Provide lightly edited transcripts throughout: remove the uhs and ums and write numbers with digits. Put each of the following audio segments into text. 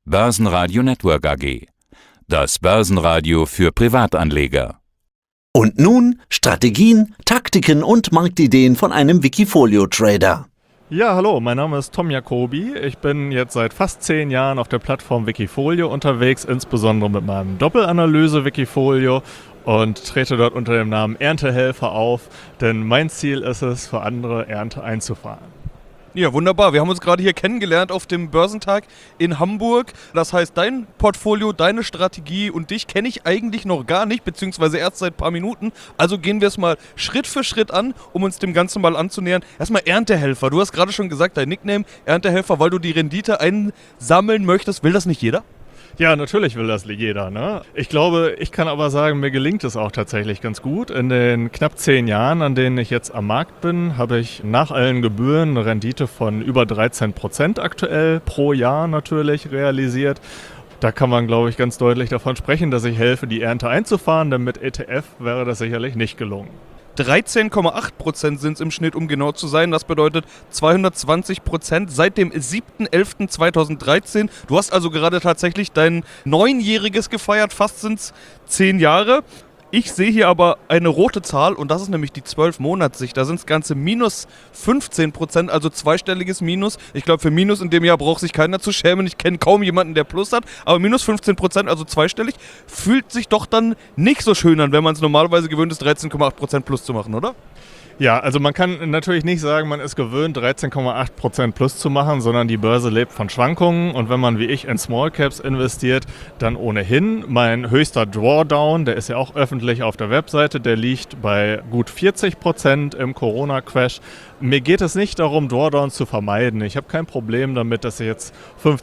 Börsenradio Network AG. Das Börsenradio für Privatanleger. Und nun Strategien, Taktiken und Marktideen von einem Wikifolio-Trader. Ja, hallo, mein Name ist Tom Jacobi. Ich bin jetzt seit fast 10 Jahren auf der Plattform Wikifolio unterwegs, insbesondere mit meinem Doppelanalyse-Wikifolio und trete dort unter dem Namen Erntehelfer auf, denn mein Ziel ist es, für andere Ernte einzufahren. Ja, wunderbar. Wir haben uns gerade hier kennengelernt auf dem Börsentag in Hamburg. Das heißt, dein Portfolio, deine Strategie und dich kenne ich eigentlich noch gar nicht, beziehungsweise erst seit ein paar Minuten. Also gehen wir es mal Schritt für Schritt an, um uns dem Ganzen mal anzunähern. Erstmal Erntehelfer. Du hast gerade schon gesagt, dein Nickname Erntehelfer, weil du die Rendite einsammeln möchtest. Will das nicht jeder? Ja, natürlich will das jeder, ne? Ich glaube, ich kann aber sagen, mir gelingt es auch tatsächlich ganz gut. In den knapp 10 Jahren, an denen ich jetzt am Markt bin, habe ich nach allen Gebühren eine Rendite von über 13% aktuell pro Jahr natürlich realisiert. Da kann man, glaube ich, ganz deutlich davon sprechen, dass ich helfe, die Ernte einzufahren, denn mit ETF wäre das sicherlich nicht gelungen. 13,8% sind es im Schnitt, um genau zu sein. Das bedeutet 220% seit dem 7.11.2013. Du hast also gerade tatsächlich dein 9-jähriges gefeiert, fast sind es 10 Jahre. Ich sehe hier aber eine rote Zahl und das ist nämlich die 12-Monats-Sicht. Da sind es ganze minus 15%, also zweistelliges Minus. Ich glaube, für Minus in dem Jahr braucht sich keiner zu schämen. Ich kenne kaum jemanden, der Plus hat. Aber minus 15%, also zweistellig, fühlt sich doch dann nicht so schön an, wenn man es normalerweise gewöhnt ist, 13,8% Plus zu machen, oder? Ja, also man kann natürlich nicht sagen, man ist gewöhnt, 13,8% plus zu machen, sondern die Börse lebt von Schwankungen und wenn man wie ich in Small Caps investiert, dann ohnehin. Mein höchster Drawdown, der ist ja auch öffentlich auf der Webseite, der liegt bei gut 40% im Corona-Crash. Mir geht es nicht darum, Drawdowns zu vermeiden. Ich habe kein Problem damit, dass jetzt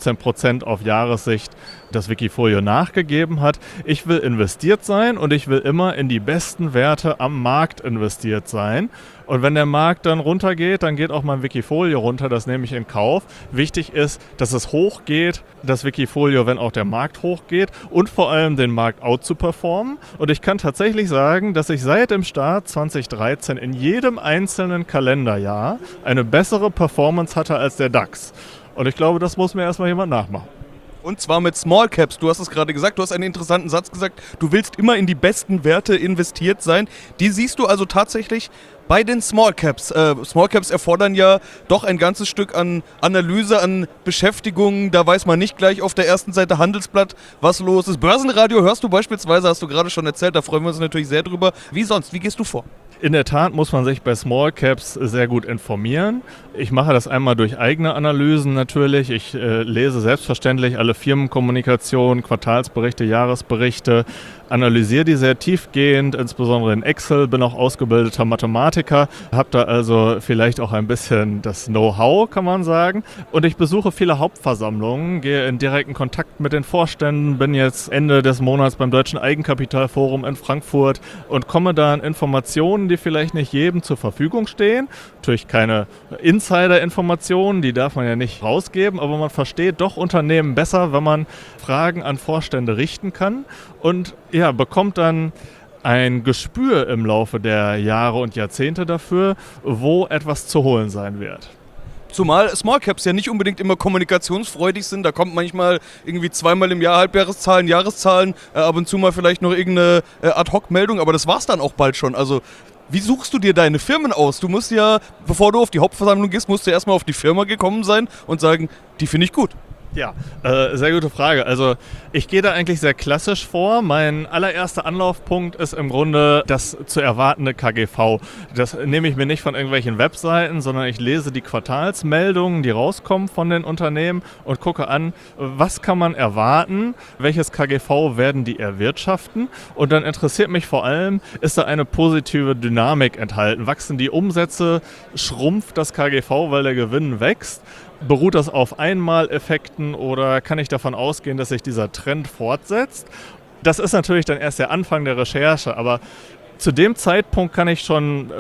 15% auf Jahressicht das Wikifolio nachgegeben hat. Ich will investiert sein und ich will immer in die besten Werte am Markt investiert sein. Und wenn der Markt dann runtergeht, dann geht auch mein Wikifolio runter, das nehme ich in Kauf. Wichtig ist, dass es hochgeht, das Wikifolio, wenn auch der Markt hochgeht und vor allem den Markt out zu performen. Und ich kann tatsächlich sagen, dass ich seit dem Start 2013 in jedem einzelnen Kalenderjahr eine bessere Performance hatte als der DAX. Und ich glaube, das muss mir erstmal jemand nachmachen. Und zwar mit Small Caps. Du hast es gerade gesagt, du hast einen interessanten Satz gesagt. Du willst immer in die besten Werte investiert sein. Die siehst du also tatsächlich bei den Small Caps. Small Caps erfordern ja doch ein ganzes Stück an Analyse, an Beschäftigung. Da weiß man nicht gleich auf der ersten Seite Handelsblatt, was los ist. Börsenradio hörst du beispielsweise, hast du gerade schon erzählt. Da freuen wir uns natürlich sehr drüber. Wie sonst? Wie gehst du vor? In der Tat muss man sich bei Small Caps sehr gut informieren. Ich mache das einmal durch eigene Analysen natürlich. Ich lese selbstverständlich alle Firmenkommunikationen, Quartalsberichte, Jahresberichte, analysiere die sehr tiefgehend, insbesondere in Excel, bin auch ausgebildeter Mathematiker, habe da also vielleicht auch ein bisschen das Know-how, kann man sagen. Und ich besuche viele Hauptversammlungen, gehe in direkten Kontakt mit den Vorständen, bin jetzt Ende des Monats beim Deutschen Eigenkapitalforum in Frankfurt und komme da an Informationen, die vielleicht nicht jedem zur Verfügung stehen. Natürlich keine Insider-Informationen, die darf man ja nicht rausgeben, aber man versteht doch Unternehmen besser, wenn man Fragen an Vorstände richten kann und ja, bekommt dann ein Gespür im Laufe der Jahre und Jahrzehnte dafür, wo etwas zu holen sein wird. Zumal Small Caps ja nicht unbedingt immer kommunikationsfreudig sind. Da kommt manchmal irgendwie zweimal im Jahr Halbjahreszahlen, Jahreszahlen, ab und zu mal vielleicht noch irgendeine Ad-Hoc-Meldung, aber das war's dann auch bald schon. Also wie suchst du dir deine Firmen aus? Du musst ja, bevor du auf die Hauptversammlung gehst, musst du erstmal auf die Firma gekommen sein und sagen, die finde ich gut. Ja, sehr gute Frage. Also ich gehe da eigentlich sehr klassisch vor. Mein allererster Anlaufpunkt ist im Grunde das zu erwartende KGV. Das nehme ich mir nicht von irgendwelchen Webseiten, sondern ich lese die Quartalsmeldungen, die rauskommen von den Unternehmen und gucke an, was kann man erwarten, welches KGV werden die erwirtschaften und dann interessiert mich vor allem, ist da eine positive Dynamik enthalten? Wachsen die Umsätze, schrumpft das KGV, weil der Gewinn wächst? Beruht das auf Einmaleffekten oder kann ich davon ausgehen, dass sich dieser Trend fortsetzt? Das ist natürlich dann erst der Anfang der Recherche, aber zu dem Zeitpunkt kann ich schon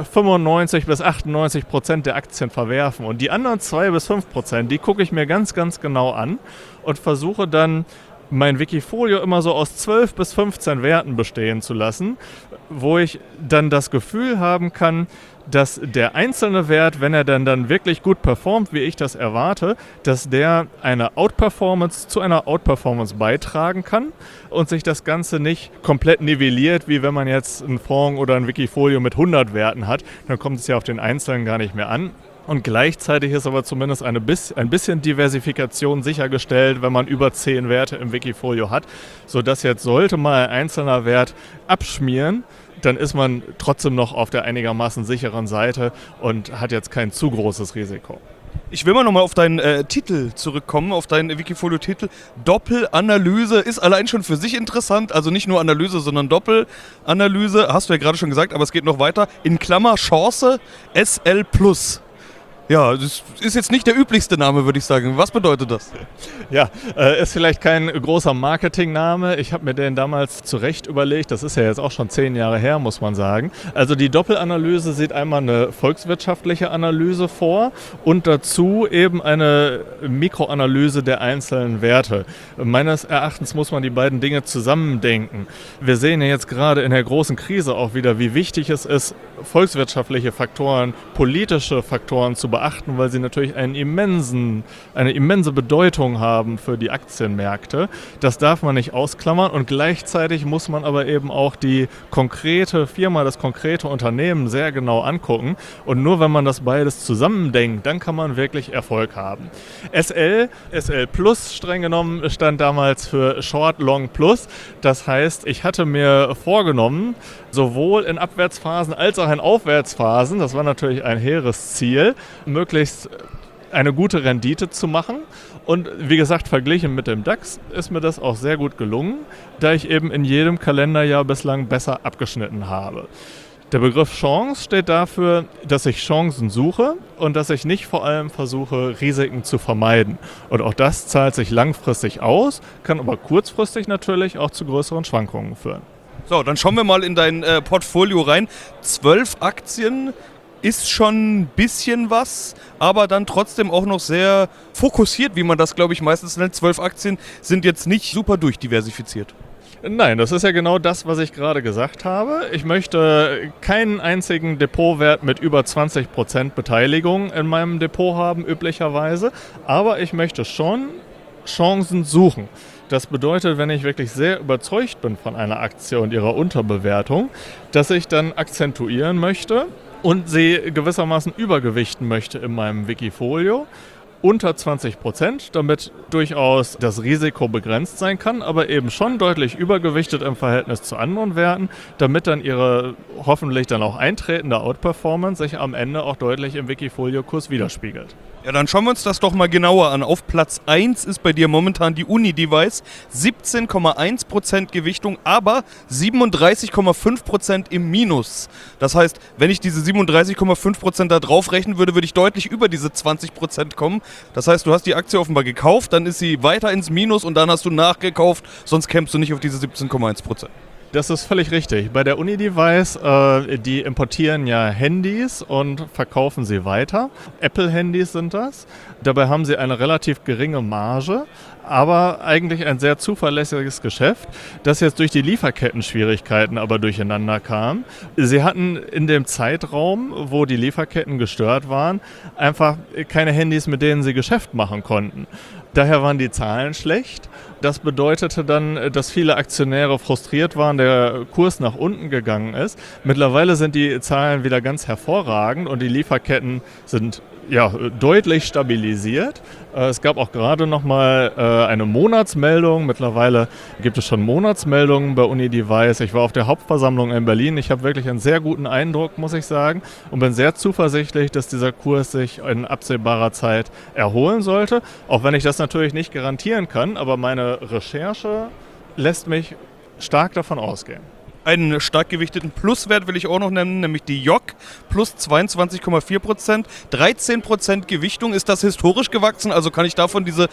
95-98% der Aktien verwerfen und die anderen 2-5%, die gucke ich mir ganz, ganz genau an und versuche dann mein Wikifolio immer so aus 12 bis 15 Werten bestehen zu lassen, wo ich dann das Gefühl haben kann, dass der einzelne Wert, wenn er dann wirklich gut performt, wie ich das erwarte, dass der eine Outperformance zu einer Outperformance beitragen kann und sich das Ganze nicht komplett nivelliert, wie wenn man jetzt einen Fonds oder ein Wikifolio mit 100 Werten hat. Dann kommt es ja auf den Einzelnen gar nicht mehr an. Und gleichzeitig ist aber zumindest ein bisschen Diversifikation sichergestellt, wenn man über 10 Werte im Wikifolio hat, sodass jetzt sollte mal ein einzelner Wert abschmieren, dann ist man trotzdem noch auf der einigermaßen sicheren Seite und hat jetzt kein zu großes Risiko. Ich will mal nochmal auf deinen Titel zurückkommen, auf deinen Wikifolio-Titel. Doppelanalyse ist allein schon für sich interessant, also nicht nur Analyse, sondern Doppelanalyse, hast du ja gerade schon gesagt, aber es geht noch weiter. In Klammer Chance SL+. Ja, das ist jetzt nicht der üblichste Name, würde ich sagen. Was bedeutet das? Ja, ist vielleicht kein großer Marketingname. Ich habe mir den damals zurecht überlegt. Das ist ja jetzt auch schon 10 Jahre her, muss man sagen. Also die Doppelanalyse sieht einmal eine volkswirtschaftliche Analyse vor und dazu eben eine Mikroanalyse der einzelnen Werte. Meines Erachtens muss man die beiden Dinge zusammendenken. Wir sehen ja jetzt gerade in der großen Krise auch wieder, wie wichtig es ist, volkswirtschaftliche Faktoren, politische Faktoren zu beachten, weil sie natürlich eine immense Bedeutung haben für die Aktienmärkte. Das darf man nicht ausklammern und gleichzeitig muss man aber eben auch die konkrete Firma, das konkrete Unternehmen sehr genau angucken und nur wenn man das beides zusammendenkt, dann kann man wirklich Erfolg haben. SL Plus streng genommen stand damals für Short Long Plus. Das heißt, ich hatte mir vorgenommen, sowohl in Abwärtsphasen als auch in Aufwärtsphasen, das war natürlich ein hehres Ziel, möglichst eine gute Rendite zu machen. Und wie gesagt, verglichen mit dem DAX ist mir das auch sehr gut gelungen, da ich eben in jedem Kalenderjahr bislang besser abgeschnitten habe. Der Begriff Chance steht dafür, dass ich Chancen suche und dass ich nicht vor allem versuche, Risiken zu vermeiden. Und auch das zahlt sich langfristig aus, kann aber kurzfristig natürlich auch zu größeren Schwankungen führen. So, dann schauen wir mal in dein Portfolio rein. 12 Aktien ist schon ein bisschen was, aber dann trotzdem auch noch sehr fokussiert, wie man das, glaube ich, meistens nennt. 12 Aktien sind jetzt nicht super durchdiversifiziert. Nein, das ist ja genau das, was ich gerade gesagt habe. Ich möchte keinen einzigen Depotwert mit über 20% Beteiligung in meinem Depot haben, üblicherweise. Aber ich möchte schon Chancen suchen. Das bedeutet, wenn ich wirklich sehr überzeugt bin von einer Aktie und ihrer Unterbewertung, dass ich dann akzentuieren möchte und sie gewissermaßen übergewichten möchte in meinem Wikifolio. Unter 20%, damit durchaus das Risiko begrenzt sein kann, aber eben schon deutlich übergewichtet im Verhältnis zu anderen Werten, damit dann ihre hoffentlich dann auch eintretende Outperformance sich am Ende auch deutlich im Wikifolio-Kurs widerspiegelt. Ja, dann schauen wir uns das doch mal genauer an. Auf Platz 1 ist bei dir momentan die Uni-Device, 17,1% Gewichtung, aber 37,5% im Minus. Das heißt, wenn ich diese 37,5% da drauf rechnen würde, würde ich deutlich über diese 20% kommen. Das heißt, du hast die Aktie offenbar gekauft, dann ist sie weiter ins Minus und dann hast du nachgekauft, sonst kämpfst du nicht auf diese 17,1%. Das ist völlig richtig. Bei der Uni-Device, die importieren ja Handys und verkaufen sie weiter. Apple-Handys sind das. Dabei haben sie eine relativ geringe Marge, aber eigentlich ein sehr zuverlässiges Geschäft, das jetzt durch die Lieferketten-Schwierigkeiten aber durcheinander kam. Sie hatten in dem Zeitraum, wo die Lieferketten gestört waren, einfach keine Handys, mit denen sie Geschäft machen konnten. Daher waren die Zahlen schlecht. Das bedeutete dann, dass viele Aktionäre frustriert waren, der Kurs nach unten gegangen ist. Mittlerweile sind die Zahlen wieder ganz hervorragend und die Lieferketten sind deutlich stabilisiert. Es gab auch gerade noch mal eine Monatsmeldung. Mittlerweile gibt es schon Monatsmeldungen bei Uni-Device. Ich war auf der Hauptversammlung in Berlin. Ich habe wirklich einen sehr guten Eindruck, muss ich sagen, und bin sehr zuversichtlich, dass dieser Kurs sich in absehbarer Zeit erholen sollte. Auch wenn ich das natürlich nicht garantieren kann, aber meine Recherche lässt mich stark davon ausgehen. Einen stark gewichteten Pluswert will ich auch noch nennen, nämlich die JOC, plus 22,4%. 13% Gewichtung, ist das historisch gewachsen? Also kann ich davon diese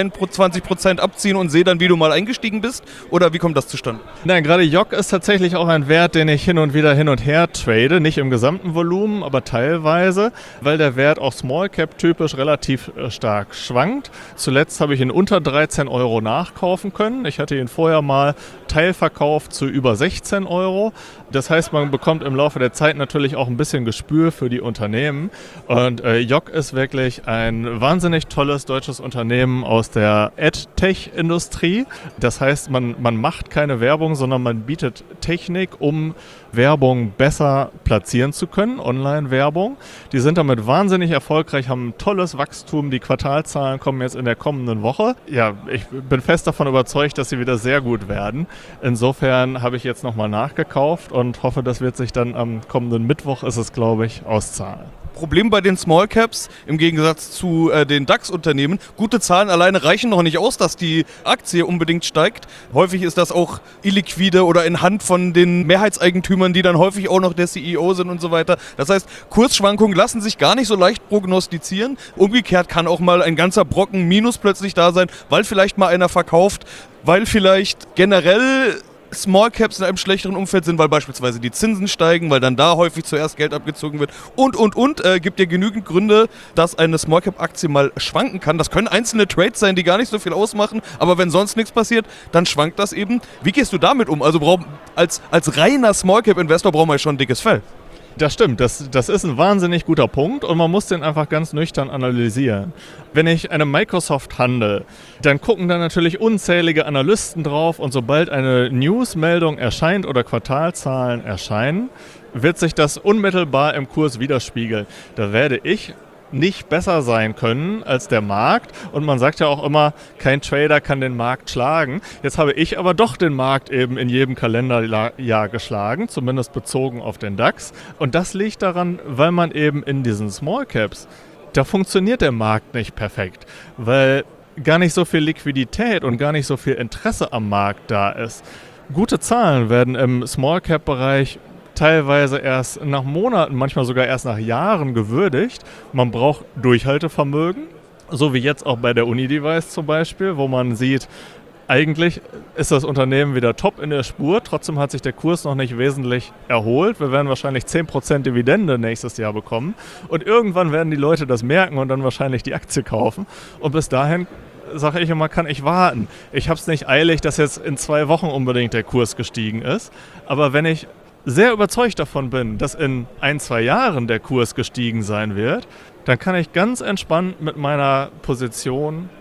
22% abziehen und sehe dann, wie du mal eingestiegen bist? Oder wie kommt das zustande? Nein, gerade JOC ist tatsächlich auch ein Wert, den ich hin und her trade. Nicht im gesamten Volumen, aber teilweise, weil der Wert auch Small Cap typisch relativ stark schwankt. Zuletzt habe ich ihn unter 13 € nachkaufen können. Ich hatte ihn vorher mal teilverkauft zu über 16 €. Das heißt, man bekommt im Laufe der Zeit natürlich auch ein bisschen Gespür für die Unternehmen. Und JOC ist wirklich ein wahnsinnig tolles deutsches Unternehmen aus der AdTech-Industrie. Das heißt, man macht keine Werbung, sondern man bietet Technik, um Werbung besser platzieren zu können, Online-Werbung. Die sind damit wahnsinnig erfolgreich, haben ein tolles Wachstum. Die Quartalzahlen kommen jetzt in der kommenden Woche. Ja, ich bin fest davon überzeugt, dass sie wieder sehr gut werden. Insofern habe ich jetzt nochmal nachgekauft und hoffe, das wird sich dann am kommenden Mittwoch, ist es glaube ich, auszahlen. Problem bei den Small Caps im Gegensatz zu den DAX-Unternehmen. Gute Zahlen alleine reichen noch nicht aus, dass die Aktie unbedingt steigt. Häufig ist das auch illiquide oder in Hand von den Mehrheitseigentümern, die dann häufig auch noch der CEO sind und so weiter. Das heißt, Kursschwankungen lassen sich gar nicht so leicht prognostizieren. Umgekehrt kann auch mal ein ganzer Brocken Minus plötzlich da sein, weil vielleicht mal einer verkauft, weil vielleicht generell Small Caps in einem schlechteren Umfeld sind, weil beispielsweise die Zinsen steigen, weil dann da häufig zuerst Geld abgezogen wird und. Gibt ja genügend Gründe, dass eine Small Cap Aktie mal schwanken kann. Das können einzelne Trades sein, die gar nicht so viel ausmachen, aber wenn sonst nichts passiert, dann schwankt das eben. Wie gehst du damit um? Also als reiner Small Cap Investor brauchen wir ja schon ein dickes Fell. Das stimmt, das ist ein wahnsinnig guter Punkt und man muss den einfach ganz nüchtern analysieren. Wenn ich eine Microsoft handle, dann gucken da natürlich unzählige Analysten drauf und sobald eine Newsmeldung erscheint oder Quartalzahlen erscheinen, wird sich das unmittelbar im Kurs widerspiegeln. Da werde ich nicht besser sein können als der Markt. Und man sagt ja auch immer, kein Trader kann den Markt schlagen. Jetzt habe ich aber doch den Markt eben in jedem Kalenderjahr geschlagen, zumindest bezogen auf den DAX. Und das liegt daran, weil man eben in diesen Small Caps, da funktioniert der Markt nicht perfekt, weil gar nicht so viel Liquidität und gar nicht so viel Interesse am Markt da ist. Gute Zahlen werden im Small Cap Bereich teilweise erst nach Monaten, manchmal sogar erst nach Jahren gewürdigt. Man braucht Durchhaltevermögen, so wie jetzt auch bei der Unidevice zum Beispiel, wo man sieht, eigentlich ist das Unternehmen wieder top in der Spur, trotzdem hat sich der Kurs noch nicht wesentlich erholt. Wir werden wahrscheinlich 10% Dividende nächstes Jahr bekommen und irgendwann werden die Leute das merken und dann wahrscheinlich die Aktie kaufen und bis dahin sage ich immer, kann ich warten. Ich habe es nicht eilig, dass jetzt in 2 Wochen unbedingt der Kurs gestiegen ist, aber wenn ich sehr überzeugt davon bin, dass in 1-2 Jahren der Kurs gestiegen sein wird, dann kann ich ganz entspannt mit meiner Position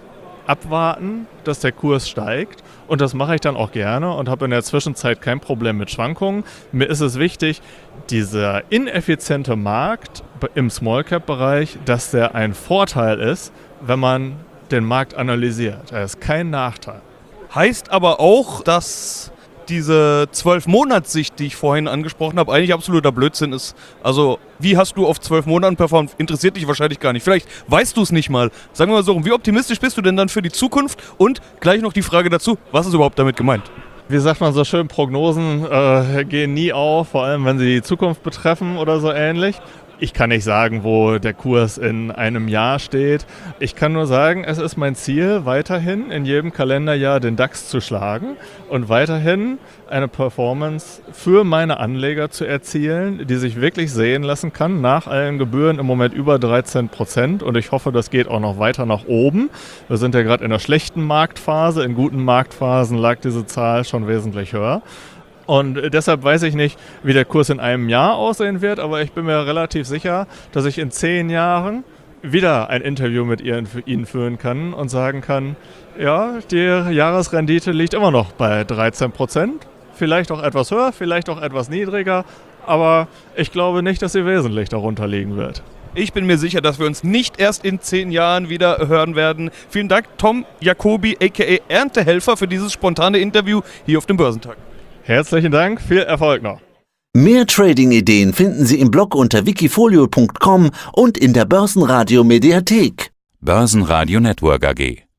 abwarten, dass der Kurs steigt. Und das mache ich dann auch gerne und habe in der Zwischenzeit kein Problem mit Schwankungen. Mir ist es wichtig, dieser ineffiziente Markt im Small-Cap-Bereich, dass der ein Vorteil ist, wenn man den Markt analysiert. Er ist kein Nachteil. Heißt aber auch, dass diese 12-Monats-Sicht, die ich vorhin angesprochen habe, eigentlich absoluter Blödsinn ist. Also, wie hast du auf 12 Monaten performt? Interessiert dich wahrscheinlich gar nicht. Vielleicht weißt du es nicht mal. Sagen wir mal so, wie optimistisch bist du denn dann für die Zukunft? Und gleich noch die Frage dazu, was ist überhaupt damit gemeint? Wie sagt man so schön, Prognosen gehen nie auf, vor allem wenn sie die Zukunft betreffen oder so ähnlich. Ich kann nicht sagen, wo der Kurs in einem Jahr steht. Ich kann nur sagen, es ist mein Ziel, weiterhin in jedem Kalenderjahr den DAX zu schlagen und weiterhin eine Performance für meine Anleger zu erzielen, die sich wirklich sehen lassen kann, nach allen Gebühren im Moment über 13%. Und ich hoffe, das geht auch noch weiter nach oben. Wir sind ja gerade in einer schlechten Marktphase. In guten Marktphasen lag diese Zahl schon wesentlich höher. Und deshalb weiß ich nicht, wie der Kurs in einem Jahr aussehen wird, aber ich bin mir relativ sicher, dass ich in 10 Jahren wieder ein Interview mit Ihnen führen kann und sagen kann, ja, die Jahresrendite liegt immer noch bei 13%, vielleicht auch etwas höher, vielleicht auch etwas niedriger, aber ich glaube nicht, dass sie wesentlich darunter liegen wird. Ich bin mir sicher, dass wir uns nicht erst in 10 Jahren wieder hören werden. Vielen Dank, Tom Jacobi, a.k.a. Erntehelfer, für dieses spontane Interview hier auf dem Börsentag. Herzlichen Dank, viel Erfolg noch. Mehr Trading-Ideen finden Sie im Blog unter wikifolio.com und in der Börsenradio Mediathek. Börsenradio Network AG.